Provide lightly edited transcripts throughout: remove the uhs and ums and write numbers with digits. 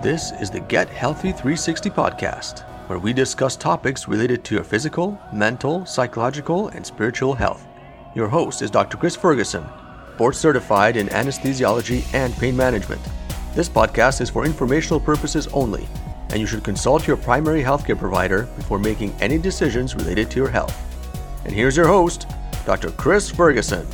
This is the Get Healthy 360 podcast, where we discuss topics related to your physical, mental, psychological, and spiritual health. Your host is Dr. Chris Ferguson, board certified in anesthesiology and pain management. This podcast is for informational purposes only, and you should consult your primary healthcare provider before making any decisions related to your health. And here's your host, Dr. Chris Ferguson.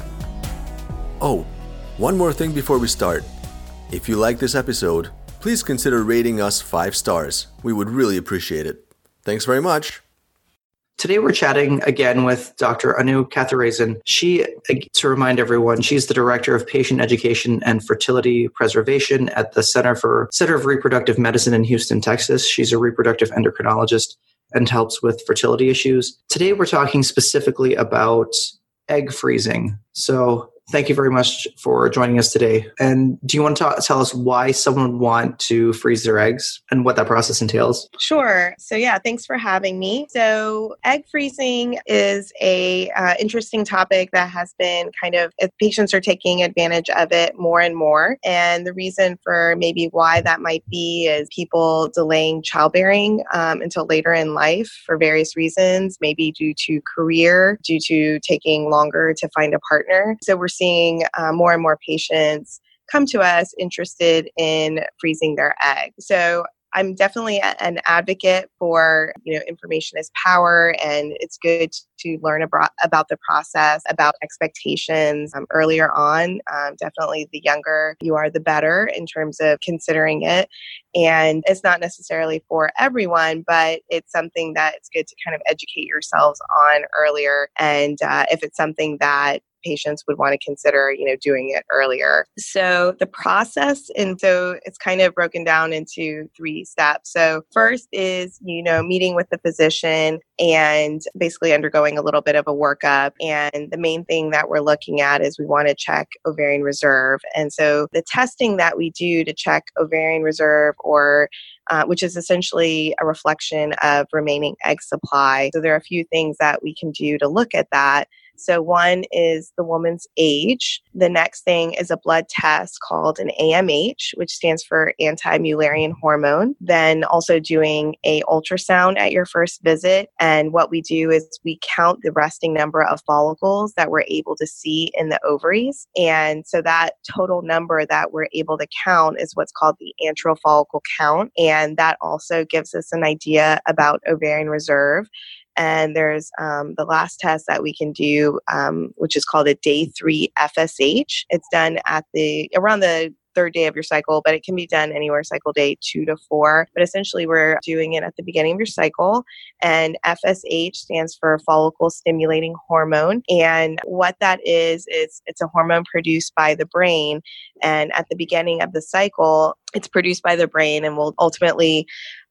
Oh, one more thing before we start. If you like this episode, please consider rating us 5 stars. We would really appreciate it. Thanks very much. Today we're chatting again with Dr. Anu Kathiresan. She, to remind everyone, she's the Director of Patient Education and Fertility Preservation at the Center of Reproductive Medicine in Houston, Texas. She's a reproductive endocrinologist and helps with fertility issues. Today we're talking specifically about egg freezing. So thank you very much for joining us today. And do you want to tell us why someone would want to freeze their eggs and what that process entails? Sure. So thanks for having me. So egg freezing is a interesting topic that has been patients are taking advantage of it more and more. And the reason for maybe why that might be is people delaying childbearing until later in life for various reasons, maybe due to career, due to taking longer to find a partner. So we're seeing more and more patients come to us interested in freezing their egg. So I'm definitely an advocate for, information is power, and it's good to learn about the process, about expectations earlier on. Definitely the younger you are, the better in terms of considering it. And it's not necessarily for everyone, but it's something that it's good to kind of educate yourselves on earlier. And if it's something that patients would want to consider, doing it earlier. So the process, and so it's kind of broken down into 3 steps. So first is, meeting with the physician and basically undergoing a little bit of a workup. And the main thing that we're looking at is we want to check ovarian reserve. And so the testing that we do to check ovarian reserve, or which is essentially a reflection of remaining egg supply. So there are a few things that we can do to look at that. So one is the woman's age. The next thing is a blood test called an AMH, which stands for anti-Mullerian hormone. Then also doing a ultrasound at your first visit. And what we do is we count the resting number of follicles that we're able to see in the ovaries. And so that total number that we're able to count is what's called the antral follicle count. And that also gives us an idea about ovarian reserve. And there's the last test that we can do, which is called a day 3 FSH. It's done at around the 3rd day of your cycle, but it can be done anywhere cycle day 2 to 4. But essentially, we're doing it at the beginning of your cycle. And FSH stands for follicle stimulating hormone. And what that is it's a hormone produced by the brain. And at the beginning of the cycle, it's produced by the brain and will ultimately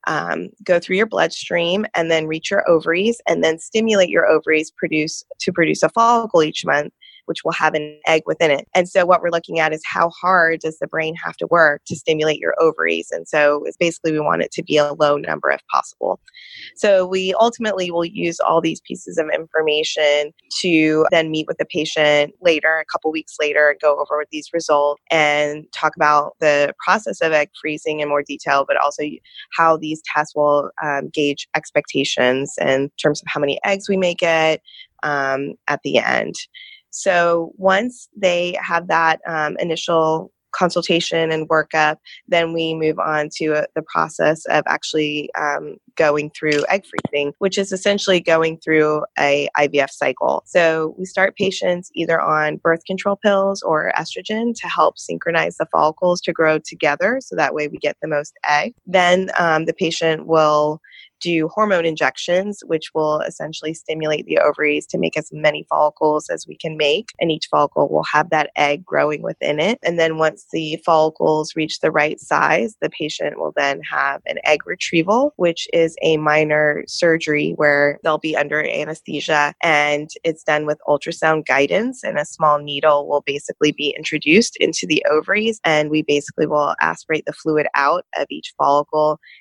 go through your bloodstream and then reach your ovaries, and then stimulate your ovaries to produce a follicle each month, which will have an egg within it. And so what we're looking at is how hard does the brain have to work to stimulate your ovaries. And so it's basically we want it to be a low number if possible. So we ultimately will use all these pieces of information to then meet with the patient later, a couple weeks later, and go over these results and talk about the process of egg freezing in more detail, but also how these tests will gauge expectations in terms of how many eggs we may get at the end. So once they have that initial consultation and workup, then we move on to the process of actually going through egg freezing, which is essentially going through a IVF cycle. So we start patients either on birth control pills or estrogen to help synchronize the follicles to grow together, so that way we get the most egg. Then the patient will do hormone injections, which will essentially stimulate the ovaries to make as many follicles as we can make. And each follicle will have that egg growing within it. And then once the follicles reach the right size, the patient will then have an egg retrieval, which is a minor surgery where they'll be under anesthesia, and it's done with ultrasound guidance, and a small needle will basically be introduced into the ovaries, and we basically will aspirate the fluid out of each follicle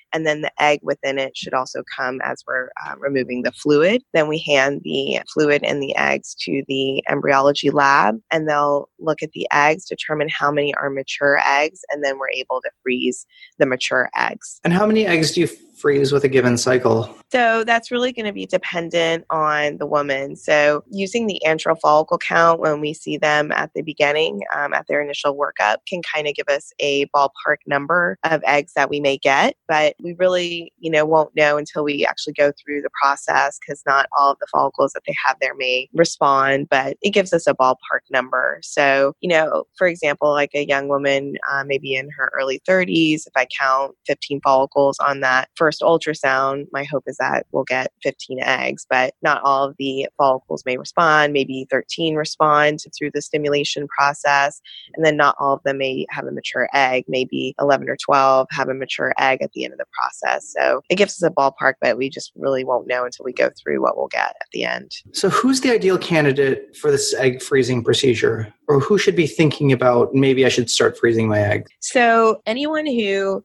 And then the egg within it should also come as we're removing the fluid. Then we hand the fluid and the eggs to the embryology lab, and they'll look at the eggs, determine how many are mature eggs, and then we're able to freeze the mature eggs. And how many eggs do you freeze with a given cycle? So that's really going to be dependent on the woman. So using the antral follicle count when we see them at the beginning, at their initial workup, can kind of give us a ballpark number of eggs that we may get. But we really, won't know until we actually go through the process, because not all of the follicles that they have there may respond, but it gives us a ballpark number. So, for example, like a young woman, maybe in her early 30s, if I count 15 follicles on that first ultrasound, my hope is that we'll get 15 eggs, but not all of the follicles may respond. Maybe 13 respond through the stimulation process, and then not all of them may have a mature egg. Maybe 11 or 12 have a mature egg at the end of the process. So it gives us a ballpark, but we just really won't know until we go through what we'll get at the end. So who's the ideal candidate for this egg freezing procedure? Or who should be thinking about, maybe I should start freezing my egg? So anyone who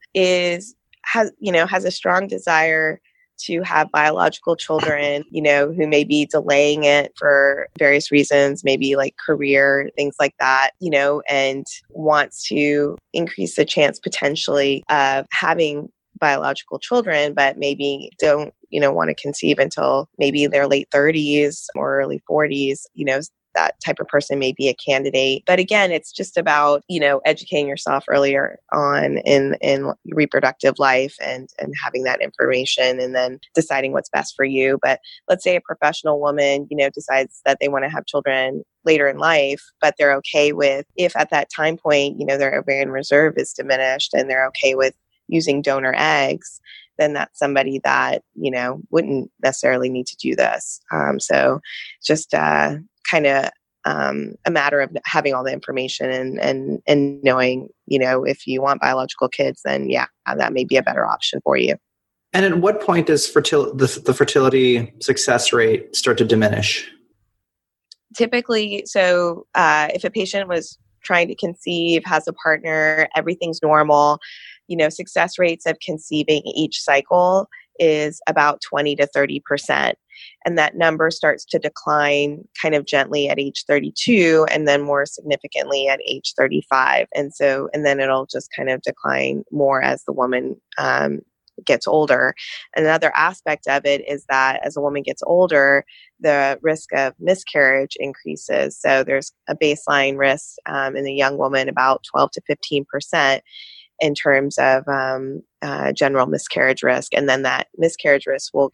has a strong desire to have biological children, who may be delaying it for various reasons, maybe like career, things like that, and wants to increase the chance potentially of having biological children, but maybe don't, want to conceive until maybe their late 30s or early 40s, that type of person may be a candidate. But again, it's just about, educating yourself earlier on in reproductive life and having that information and then deciding what's best for you. But let's say a professional woman, decides that they want to have children later in life, but they're okay with, if at that time point, their ovarian reserve is diminished and they're okay with using donor eggs, then that's somebody that, wouldn't necessarily need to do this. So just kind of a matter of having all the information and knowing, if you want biological kids, then that may be a better option for you. And at what point does the fertility success rate start to diminish? Typically, so if a patient was trying to conceive, has a partner, everything's normal, success rates of conceiving each cycle is about 20 to 30%. And that number starts to decline kind of gently at age 32 and then more significantly at age 35. And then it'll just kind of decline more as the woman gets older. Another aspect of it is that as a woman gets older, the risk of miscarriage increases. So there's a baseline risk in a young woman about 12 to 15% in terms of general miscarriage risk. And then that miscarriage risk will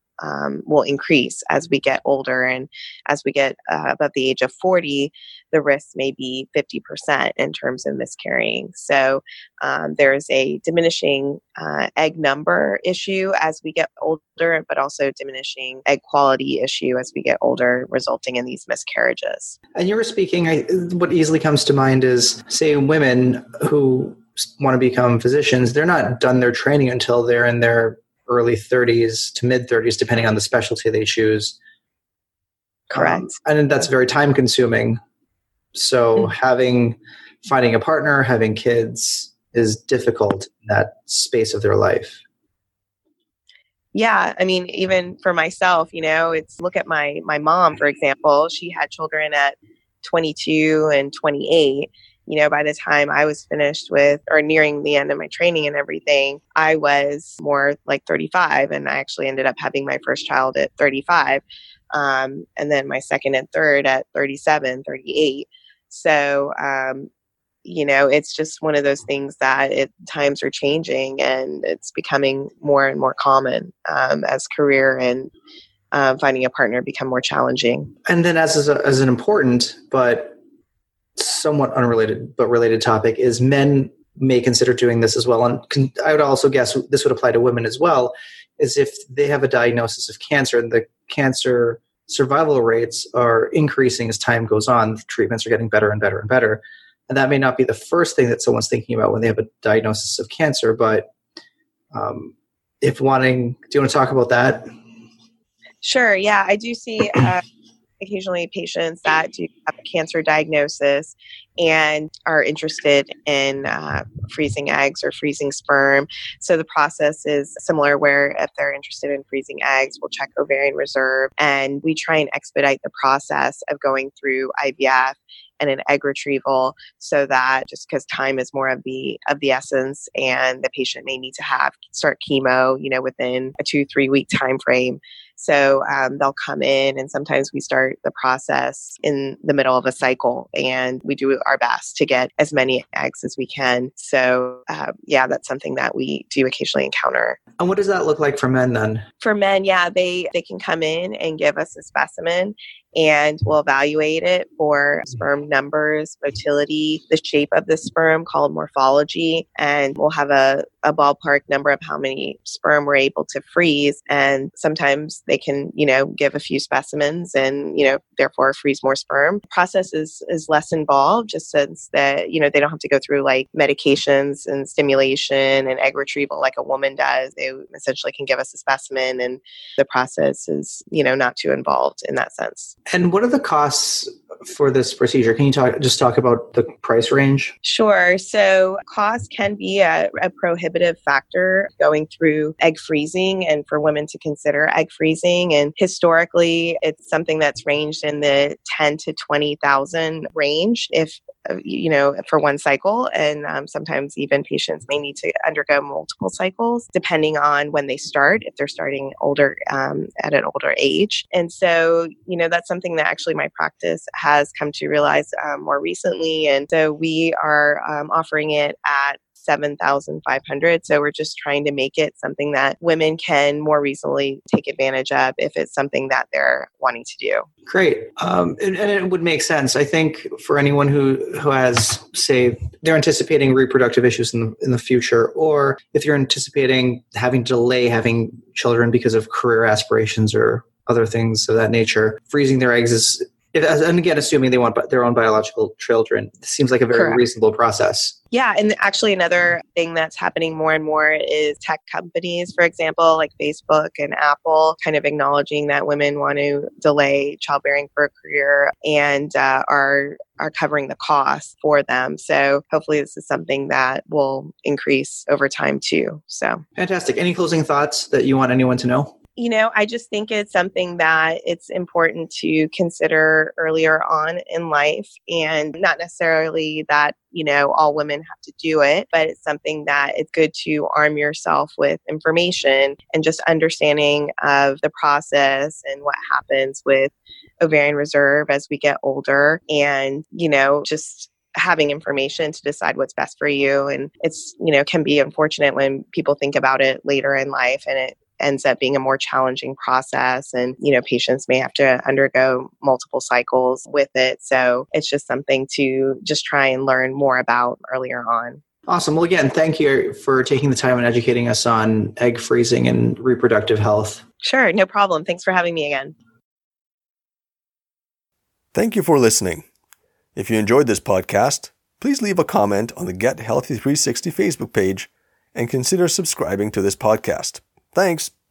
increase as we get older. And as we get above the age of 40, the risk may be 50% in terms of miscarrying. So there's a diminishing egg number issue as we get older, but also diminishing egg quality issue as we get older, resulting in these miscarriages. And you were speaking, what easily comes to mind is, say, women who want to become physicians, they're not done their training until they're in their early 30s to mid 30s, depending on the specialty they choose. Correct. And that's very time consuming. So finding a partner, having kids is difficult in that space of their life. Yeah. I mean, even for myself, it's look at my mom, for example. She had children at 22 and 28. By the time I was finished with or nearing the end of my training and everything, I was more like 35. And I actually ended up having my first child at 35. And then my second and third at 37, 38. So, it's just one of those things that times are changing and it's becoming more and more common as career and finding a partner become more challenging. And then as an important but somewhat unrelated but related topic is men may consider doing this as well. And I would also guess this would apply to women as well, is if they have a diagnosis of cancer and the cancer survival rates are increasing as time goes on, the treatments are getting better and better and better. And that may not be the first thing that someone's thinking about when they have a diagnosis of cancer, but do you want to talk about that? Sure. Yeah, I do see occasionally patients that do have a cancer diagnosis and are interested in freezing eggs or freezing sperm. So the process is similar where if they're interested in freezing eggs, we'll check ovarian reserve and we try and expedite the process of going through IVF and an egg retrieval, so that just because time is more of the essence and the patient may need to start chemo, within a 2-3 week time frame. So they'll come in and sometimes we start the process in the middle of a cycle and we do our best to get as many eggs as we can. So that's something that we do occasionally encounter. And what does that look like for men then? For men, they can come in and give us a specimen and we'll evaluate it for sperm numbers, motility, the shape of the sperm called morphology, and we'll have a ballpark number of how many sperm we're able to freeze. And sometimes they can, give a few specimens and, therefore freeze more sperm. The process is less involved just since that, they don't have to go through like medications and stimulation and egg retrieval like a woman does. They essentially can give us a specimen and the process is, not too involved in that sense. And what are the costs for this procedure? Can you talk about the price range? Sure. So cost can be a prohibitive factor going through egg freezing and for women to consider egg freezing. And historically, it's something that's ranged in the 10 to 20,000 range for one cycle. And sometimes even patients may need to undergo multiple cycles depending on when they start, if they're starting older at an older age. And so, that's something that actually my practice has come to realize more recently. And so we are offering it at $7,500. So we're just trying to make it something that women can more reasonably take advantage of if it's something that they're wanting to do. Great. And it would make sense. I think for anyone who has, say, they're anticipating reproductive issues in the future, or if you're anticipating having to delay having children because of career aspirations or other things of that nature, freezing their eggs is, and again, assuming they want their own biological children, it seems like a very Correct. reasonable process. Yeah. And actually another thing that's happening more and more is tech companies, for example, like Facebook and Apple, kind of acknowledging that women want to delay childbearing for a career and are covering the cost for them. So hopefully this is something that will increase over time too. So Fantastic. Any closing thoughts that you want anyone to know? I just think it's something that it's important to consider earlier on in life, and not necessarily that, all women have to do it, but it's something that it's good to arm yourself with information and just understanding of the process and what happens with ovarian reserve as we get older, and, just having information to decide what's best for you. And it's, can be unfortunate when people think about it later in life and it ends up being a more challenging process, and patients may have to undergo multiple cycles with it. So it's just something to just try and learn more about earlier on. Awesome. Well, again, thank you for taking the time and educating us on egg freezing and reproductive health. Sure, no problem. Thanks for having me again. Thank you for listening. If you enjoyed this podcast, please leave a comment on the Get Healthy 360 Facebook page and consider subscribing to this podcast. Thanks.